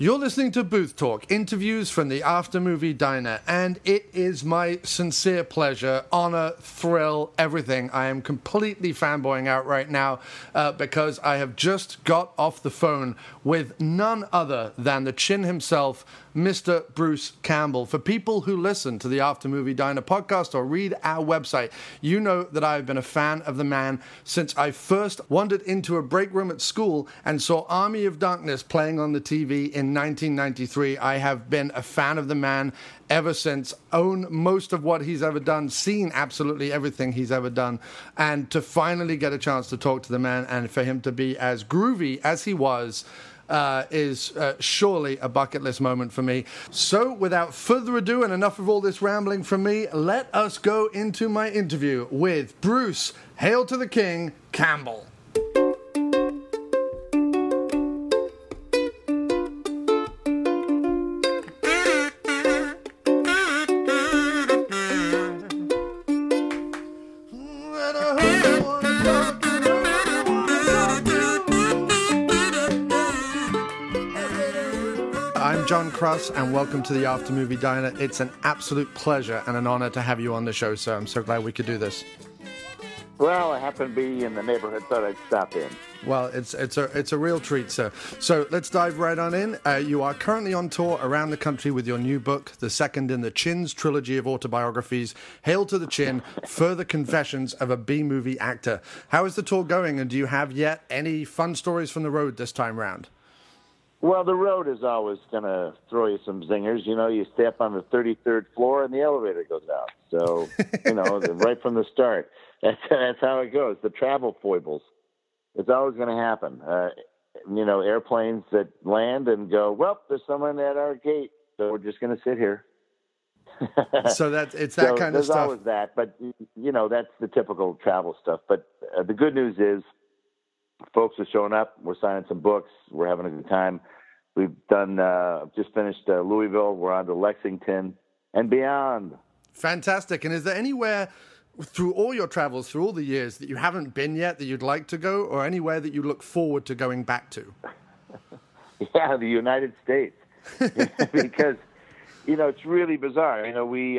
You're listening to Booth Talk, interviews from the After Movie Diner, and it is my sincere pleasure, honor, thrill, everything. I am completely fanboying out right now because I have just got off the phone with none other than the Chin himself, Mr. Bruce Campbell. For people who listen to the After Movie Diner podcast or read our website, you know that I've been a fan of the man since I first wandered into a break room at school and saw Army of Darkness playing on the TV in 1993. I have been a fan of the man ever since, own most of what he's ever done, seen absolutely everything he's ever done, and to finally get a chance to talk to the man and for him to be as groovy as he was is surely a bucket list moment for me. So without further ado and enough of all this rambling from me, let us go into my interview with Bruce, Hail to the King, Campbell. John Cross, and welcome to the After Movie Diner. It's an absolute pleasure and an honor to have you on the show, sir. I'm so glad we could do this. Well, I happen to be in the neighborhood, thought I'd stop in. Well, it's a real treat, sir. So let's dive right on in. You are currently on tour around the country with your new book, the second in the Chin's trilogy of autobiographies, Hail to the Chin, Further Confessions of a B-Movie Actor. How is the tour going, and do you have yet any fun stories from the road this time round? Well, the road is always going to throw you some zingers. You know, you stay up on the 33rd floor and the elevator goes out. So, you know, right from the start, that's how it goes. The travel foibles. It's always going to happen. You know, airplanes that land and go, well, there's someone at our gate, so we're just going to sit here. So it's that kind of stuff. There's always that, but, you know, that's the typical travel stuff. But the good news is, folks are showing up. We're signing some books. We're having a good time. We've done, just finished Louisville. We're on to Lexington and beyond. Fantastic. And is there anywhere through all your travels, through all the years, that you haven't been yet that you'd like to go, or anywhere that you look forward to going back to? Yeah, the United States. Because, you know, it's really bizarre. You know, we,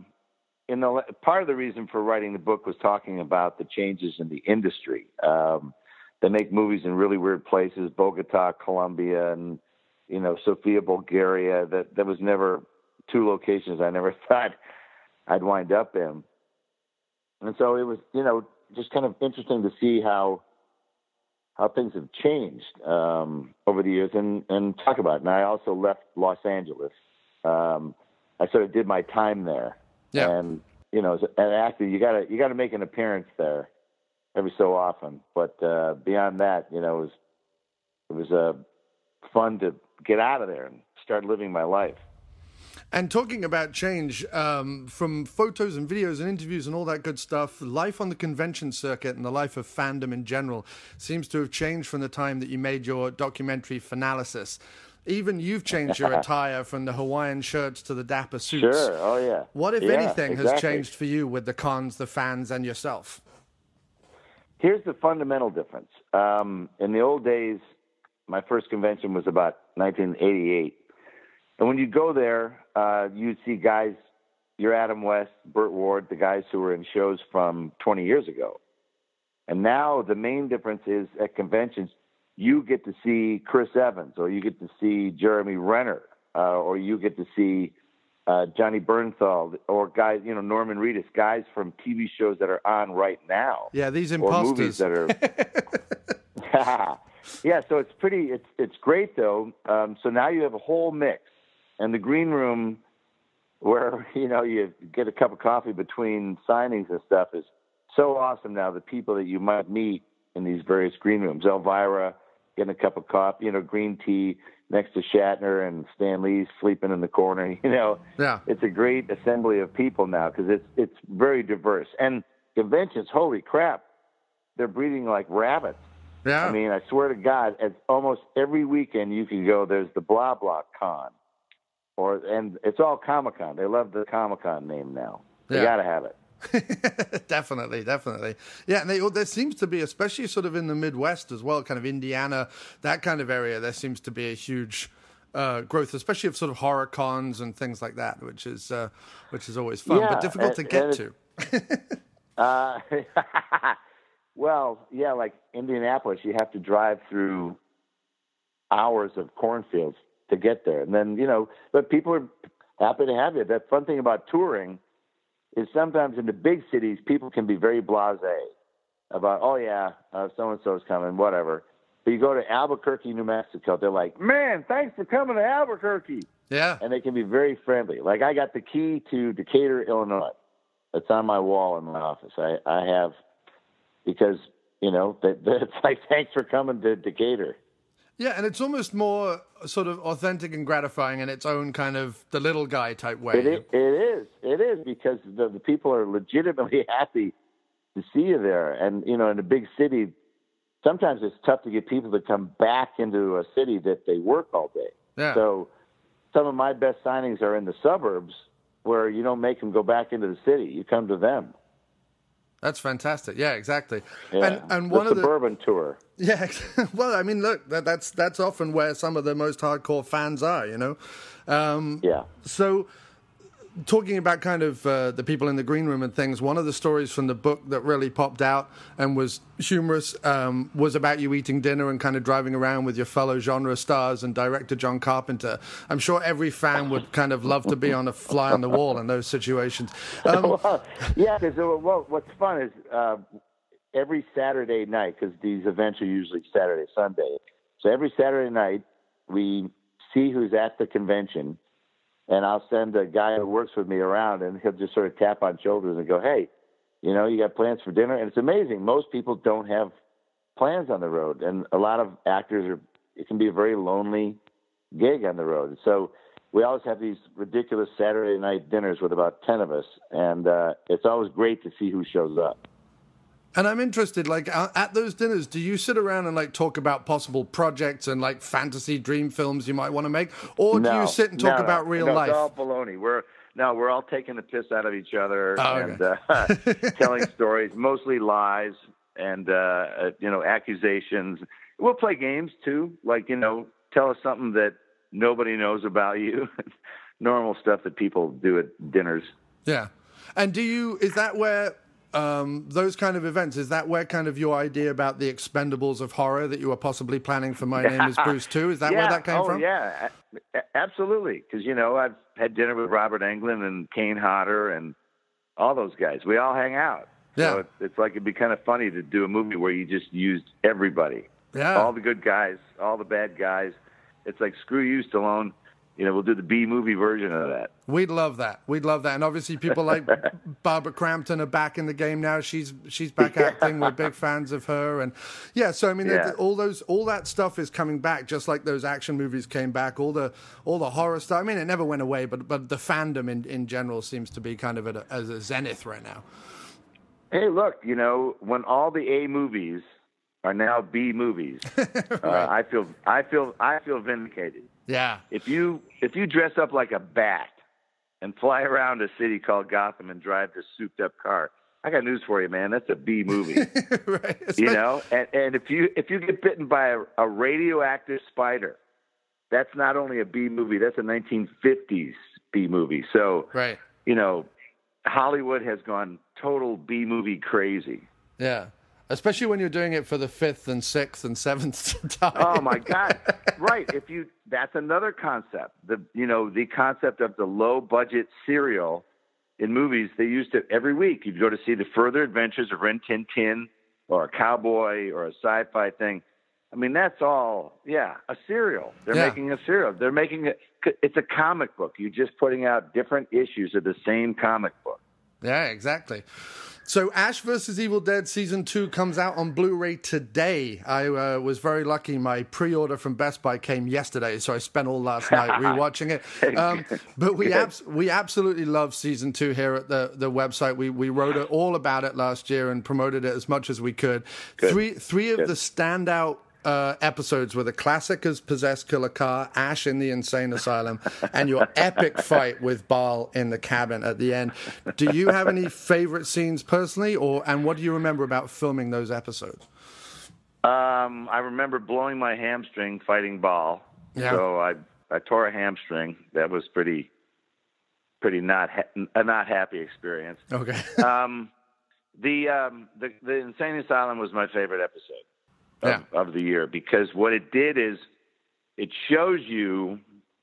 part of the reason for writing the book was talking about the changes in the industry. They make movies in really weird places, Bogota, Colombia, and, you know, Sofia, Bulgaria. That was never two locations I never thought I'd wind up in. And so it was, you know, just kind of interesting to see how things have changed over the years and talk about it. And I also left Los Angeles. I sort of did my time there. Yeah. And, you know, as an actor, you gotta make an appearance there every so often, but beyond that, you know, it was fun to get out of there and start living my life. And talking about change, from photos and videos and interviews and all that good stuff, life on the convention circuit and the life of fandom in general seems to have changed from the time that you made your documentary Finalysis. Even you've changed your attire from the Hawaiian shirts to the dapper suits. Sure, oh yeah. What, if anything, has changed for you with the cons, the fans, and yourself? Here's the fundamental difference. In the old days, my first convention was about 1988. And when you go there, you'd see guys, you're Adam West, Burt Ward, the guys who were in shows from 20 years ago. And now the main difference is at conventions, you get to see Chris Evans, or you get to see Jeremy Renner, or you get to see Johnny Bernthal, or guys, you know, Norman Reedus, guys from TV shows that are on right now. Yeah, these imposters. Or movies that are. Yeah, so it's great though. So now you have a whole mix, and the green room, where you know you get a cup of coffee between signings and stuff, is so awesome now. The people that you might meet in these various green rooms, Elvira getting a cup of coffee, you know, green tea next to Shatner, and Stan Lee sleeping in the corner. You know, yeah. It's a great assembly of people now because it's very diverse. And conventions, holy crap, they're breeding like rabbits. Yeah. I mean, I swear to God, at almost every weekend you can go, there's the blah blah con, and it's all Comic-Con. They love the Comic-Con name now. They got to have it. Definitely. Yeah, and there seems to be, especially sort of in the Midwest as well, kind of Indiana, that kind of area, there seems to be a huge growth, especially of sort of horror cons and things like that, which is always fun, but difficult to get to. Well, yeah, like Indianapolis, you have to drive through hours of cornfields to get there. And then, but people are happy to have you. The fun thing about touring is sometimes in the big cities, people can be very blasé about, so-and-so's coming, whatever. But you go to Albuquerque, New Mexico, they're like, man, thanks for coming to Albuquerque. Yeah. And they can be very friendly. Like I got the key to Decatur, Illinois. It's on my wall in my office. I have, because, it's like, thanks for coming to Decatur. Yeah, and it's almost more sort of authentic and gratifying in its own kind of the little guy type way. It is because the people are legitimately happy to see you there. And, in a big city, sometimes it's tough to get people to come back into a city that they work all day. Yeah. So some of my best signings are in the suburbs where you don't make them go back into the city. You come to them. That's fantastic. Yeah, exactly. Yeah. And one of the suburban tour. Yeah. Well, I mean, look, that's often where some of the most hardcore fans are, Yeah. So, talking about kind of the people in the green room and things, one of the stories from the book that really popped out and was humorous was about you eating dinner and kind of driving around with your fellow genre stars and director John Carpenter. I'm sure every fan would kind of love to be on a fly on the wall in those situations. Because what's fun is every Saturday night, because these events are usually Saturday, Sunday. So every Saturday night, we see who's at the convention, and I'll send a guy who works with me around, and he'll just sort of tap on shoulders and go, hey, you got plans for dinner? And it's amazing. Most people don't have plans on the road, and a lot of actors it can be a very lonely gig on the road. So we always have these ridiculous Saturday night dinners with about 10 of us, and it's always great to see who shows up. And I'm interested, like, at those dinners, do you sit around and, like, talk about possible projects and, like, fantasy dream films you might want to make? Or do you sit and talk about real life? It's all baloney. We're all taking the piss out of each other and telling stories, mostly lies and, accusations. We'll play games, too, like, tell us something that nobody knows about you. Normal stuff that people do at dinners. Yeah. And is that where... those kind of events, is that where kind of your idea about the Expendables of horror that you were possibly planning for My Name is Bruce 2, is that where that came from? Yeah, absolutely. Because, I've had dinner with Robert Englund and Kane Hodder and all those guys. We all hang out. Yeah. So it's like it'd be kind of funny to do a movie where you just used everybody. Yeah. All the good guys, all the bad guys. It's like, screw you, Stallone. We'll do the B-movie version of that. We'd love that. And obviously people like Barbara Crampton are back in the game now. She's back acting. We're big fans of her. And so, I mean, all that stuff is coming back, just like those action movies came back, all the horror stuff. I mean, it never went away, but the fandom in general seems to be kind of at a zenith right now. Hey, look, when all the A movies are now B movies, right. I feel vindicated. Yeah. If you dress up like a bat and fly around a city called Gotham and drive this souped up car, I got news for you, man. That's a B movie. Right. And if you get bitten by a radioactive spider, that's not only a B movie, that's a 1950s B movie. So, right. Hollywood has gone total B movie crazy. Yeah. Especially when you're doing it for the 5th and 6th and 7th time. Oh my God. Right. That's another concept. The concept of the low budget serial in movies, they used it every week. You'd go to see the further adventures of Rin Tin Tin or a cowboy or a sci-fi thing. I mean, that's all, a serial. They're making a serial. They're making it's a comic book. You're just putting out different issues of the same comic book. Yeah, exactly. So Ash vs. Evil Dead Season 2 comes out on Blu-ray today. I was very lucky. My pre-order from Best Buy came yesterday, so I spent all last night rewatching it. But we absolutely love Season 2 here at the website. We wrote all about it last year and promoted it as much as we could. Good. Three of the standout episodes were the classic as Possessed Killer Car, Ash in the Insane Asylum, and your epic fight with Baal in the cabin at the end. Do you have any favorite scenes personally, and what do you remember about filming those episodes? I remember blowing my hamstring fighting Baal. Yeah. So I tore a hamstring. That was pretty not a not happy experience. Okay. The Insane Asylum was my favorite episode of the year, because what it did is it shows you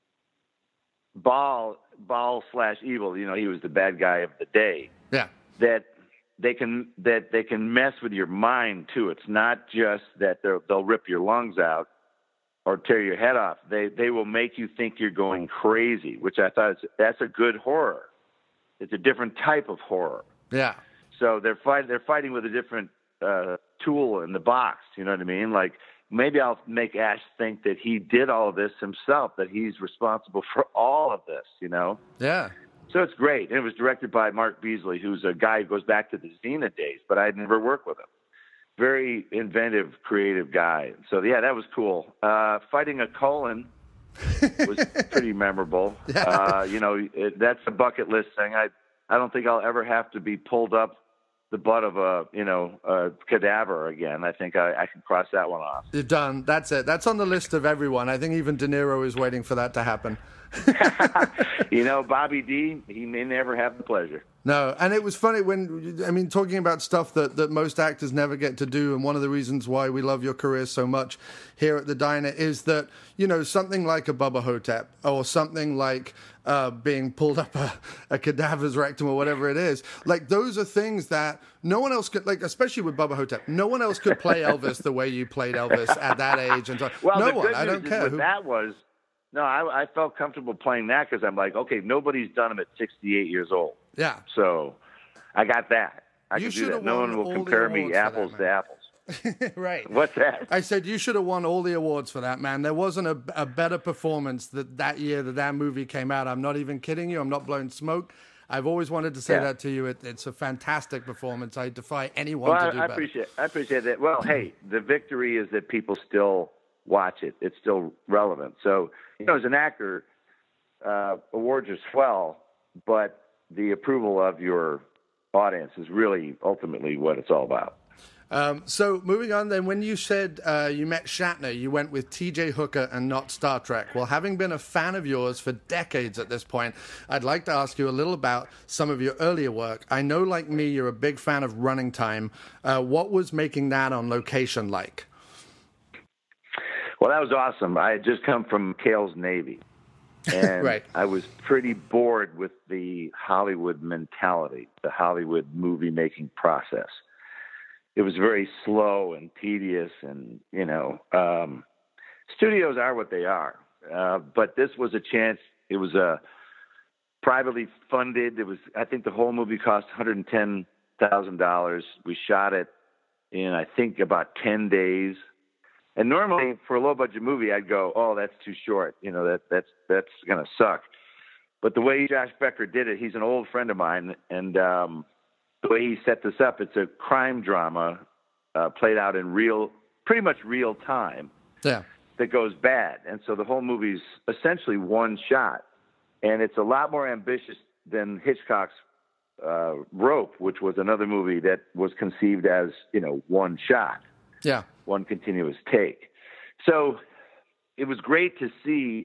Baal / evil. You know, he was the bad guy of the day. Yeah. That they can mess with your mind too. It's not just that they'll rip your lungs out or tear your head off. They will make you think you're going crazy, which I thought that's a good horror. It's a different type of horror. Yeah. So they're fighting with a different tool in the box. You know what I mean? Like, maybe I'll make Ash think that he did all of this himself, that he's responsible for all of this, you know? Yeah. So it's great. And it was directed by Mark Beasley, who's a guy who goes back to the Xena days, but I'd never worked with him. Very inventive, creative guy. So, yeah, that was cool. Fighting a colon was pretty memorable. Yeah. That's a bucket list thing. I don't think I'll ever have to be pulled up the butt of a cadaver again. I think I can cross that one off. You're done. That's it. That's on the list of everyone. I think even De Niro is waiting for that to happen. Bobby D, he may never have the pleasure. No, and it was funny talking about stuff that most actors never get to do, and one of the reasons why we love your career so much here at the Diner is that, something like a Bubba Hotep, or something like being pulled up a cadaver's rectum, or whatever it is, like, those are things that no one else could, like, especially with Bubba Hotep, no one else could play Elvis the way you played Elvis at that age. And so, well, no the one, good I don't news care. With that was, no, I felt comfortable playing that because I'm like, okay, nobody's done him at 68 years old. Yeah. So I got that. I can do that. No one will compare me apples to apples. Right. What's that? I said you should have won all the awards for that, man. There wasn't a better performance that year that movie came out. I'm not even kidding you. I'm not blowing smoke. I've always wanted to say that to you. It's a fantastic performance. I defy anyone to do better. I appreciate that. Well, hey, the victory is that people still watch it. It's still relevant. So, as an actor, awards are swell, but the approval of your audience is really ultimately what it's all about. So moving on then, when you said you met Shatner, you went with T.J. Hooker and not Star Trek. Well, having been a fan of yours for decades at this point, I'd like to ask you a little about some of your earlier work. I know, like me, you're a big fan of Running Time. What was making that on location like? Well, that was awesome. I had just come from Cale's Navy, and right. I was pretty bored with the Hollywood mentality, the Hollywood movie-making process. It was very slow and tedious, and, studios are what they are. But this was a chance. It was privately funded. I think the whole movie cost $110,000. We shot it in, I think, about 10 days. And normally for a low budget movie, I'd go, oh, that's too short. That's going to suck. But the way Josh Becker did it, he's an old friend of mine. And, the way he set this up, it's a crime drama played out in pretty much real time. Yeah. That goes bad. And so the whole movie's essentially one shot. And it's a lot more ambitious than Hitchcock's Rope, which was another movie that was conceived as, one shot. Yeah. One continuous take. So it was great to see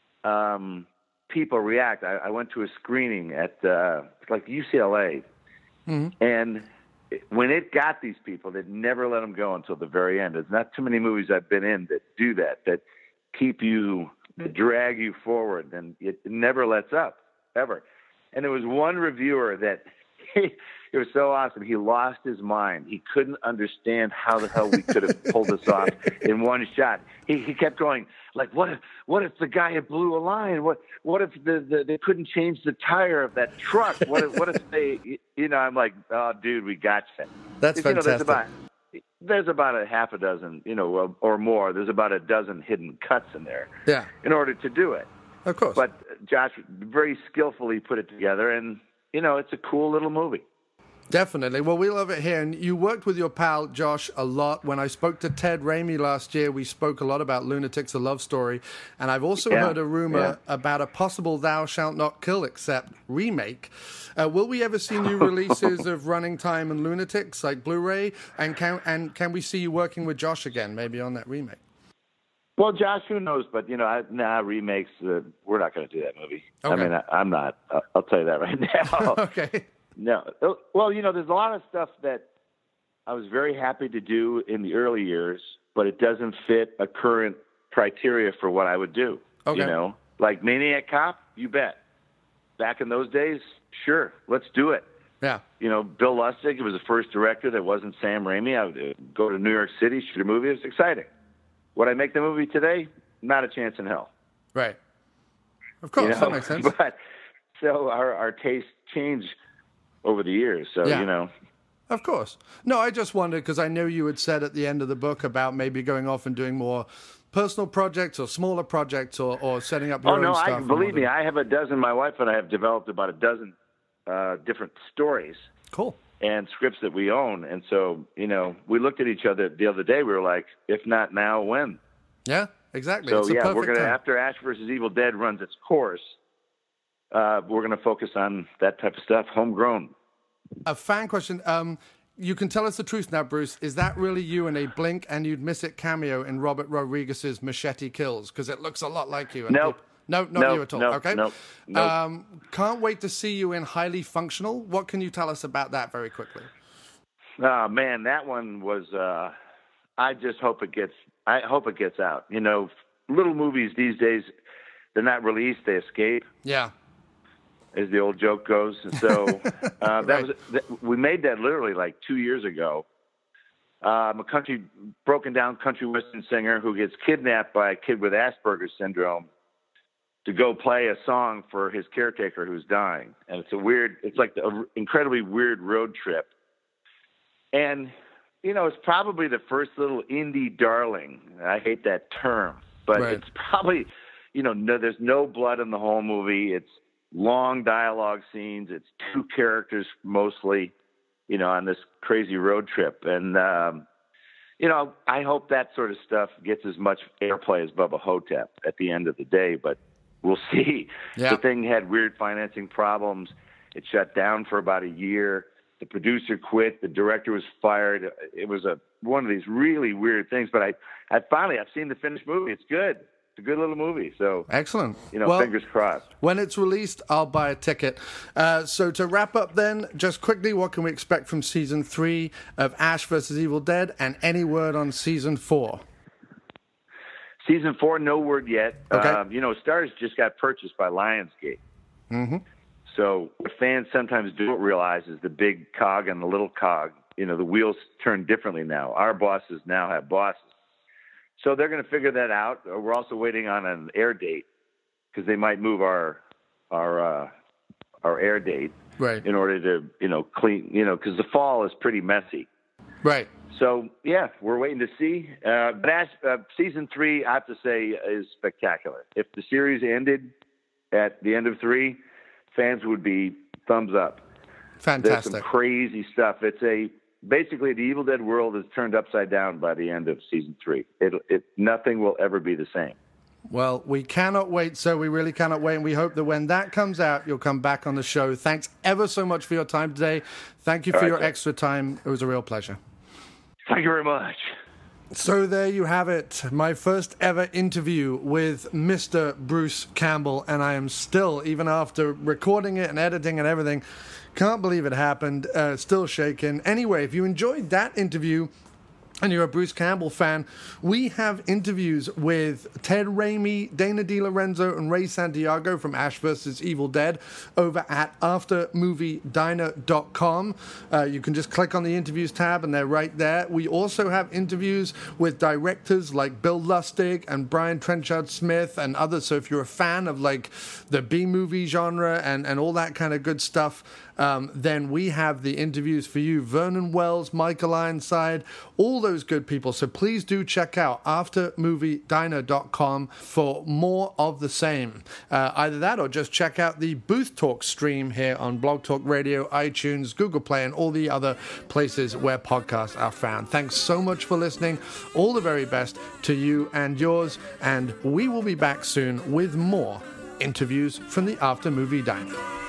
people react. I went to a screening at UCLA. Mm-hmm. And when it got these people, they'd never let them go until the very end. There's not too many movies I've been in that do that keep you, that drag you forward, and it never lets up, ever. And there was one reviewer that, it was so awesome. He lost his mind. He couldn't understand how the hell we could have pulled this off in one shot. He kept going, like, what if the guy had blew a line? What if they couldn't change the tire of that truck? What if they, I'm like, oh, dude, we got you. That's fantastic. There's about a half a dozen, or more. There's about a dozen hidden cuts in there. Yeah. In order to do it. Of course. But Josh very skillfully put it together, and, it's a cool little movie. Definitely. Well, we love it here. And you worked with your pal, Josh, a lot. When I spoke to Ted Raimi last year, we spoke a lot about Lunatics, A Love Story. And I've also heard a rumor about a possible Thou Shalt Not Kill Except remake. Will we ever see new releases of Running Time and Lunatics, like Blu-ray? And can we see you working with Josh again, maybe on that remake? Well, Josh, who knows? But remakes. We're not going to do that movie. Okay. I mean, I'm not. I'll tell you that right now. Okay. No. Well, there's a lot of stuff that I was very happy to do in the early years, but it doesn't fit a current criteria for what I would do. Okay. Like Maniac Cop, you bet. Back in those days, sure, let's do it. Yeah. Bill Lustig was the first director that wasn't Sam Raimi. I would go to New York City, shoot a movie. It was exciting. Would I make the movie today? Not a chance in hell. Right. Of course, that makes sense. But so our tastes change over the years. So, Of course. No, I just wondered because I know you had said at the end of the book about maybe going off and doing more personal projects or smaller projects or setting up your own stuff. Believe me, I have a dozen. My wife and I have developed about a dozen different stories. Cool. And scripts that we own. And so, we looked at each other the other day. We were like, if not now, when? Yeah, exactly. So, we're going to, after Ash vs. Evil Dead runs its course, we're going to focus on that type of stuff, homegrown. A fan question. You can tell us the truth now, Bruce. Is that really you in a Blink and You'd Miss It cameo in Robert Rodriguez's Machete Kills? Because it looks a lot like you. No. No, not you at all. Okay. No. Can't wait to see you in Highly Functional. What can you tell us about that very quickly? Oh man, that one was. I just hope it gets. I hope it gets out. Little movies these days, they're not released; they escape. Yeah. As the old joke goes. So Right. We made that literally like 2 years ago. A broken down country western singer who gets kidnapped by a kid with Asperger's syndrome to go play a song for his caretaker who's dying. And it's like an incredibly weird road trip. And, it's probably the first little indie darling. I hate that term, but Right. It's probably, there's no blood in the whole movie. It's long dialogue scenes. It's two characters mostly, on this crazy road trip. And, I hope that sort of stuff gets as much airplay as Bubba Hotep at the end of the day, but we'll see. Yeah. The thing had weird financing problems. It shut down for about a year. The producer quit. The director was fired. It was one of these really weird things, but I've seen the finished movie. It's good. It's a good little movie. So excellent. Fingers crossed. When it's released, I'll buy a ticket. So to wrap up then, just quickly, what can we expect from season 3 of Ash vs. Evil Dead, and any word on season 4? Season 4, no word yet. Okay. Starz just got purchased by Lionsgate. Mm-hmm. So what fans sometimes don't realize is the big cog and the little cog. The wheels turn differently now. Our bosses now have bosses. So they're going to figure that out. We're also waiting on an air date because they might move our air date Right. in order to, clean, because the fall is pretty messy. Right. So, yeah, we're waiting to see. But season 3, I have to say, is spectacular. If the series ended at the end of 3, fans would be thumbs up. Fantastic. There's some crazy stuff. Basically, the Evil Dead world is turned upside down by the end of season 3. Nothing will ever be the same. Well, we cannot wait, so we really cannot wait, and we hope that when that comes out, you'll come back on the show. Thanks ever so much for your time today. Thank you for your extra time. It was a real pleasure. Thank you very much. So there you have it, my first ever interview with Mr. Bruce Campbell, and I am still, even after recording it and editing and everything, can't believe it happened, still shaking. Anyway, if you enjoyed that interview and you're a Bruce Campbell fan, we have interviews with Ted Raimi, Dana DiLorenzo, and Ray Santiago from Ash vs. Evil Dead over at aftermoviediner.com. You can just click on the interviews tab and they're right there. We also have interviews with directors like Bill Lustig and Brian Trenchard Smith and others. So if you're a fan of like the B-movie genre and all that kind of good stuff, then we have the interviews for you. Vernon Wells, Michael Ironside, all those good people. So please do check out aftermoviediner.com for more of the same. Either that or just check out the Booth Talk stream here on Blog Talk Radio, iTunes, Google Play, and all the other places where podcasts are found. Thanks so much for listening. All the very best to you and yours. And we will be back soon with more interviews from the After Movie Diner.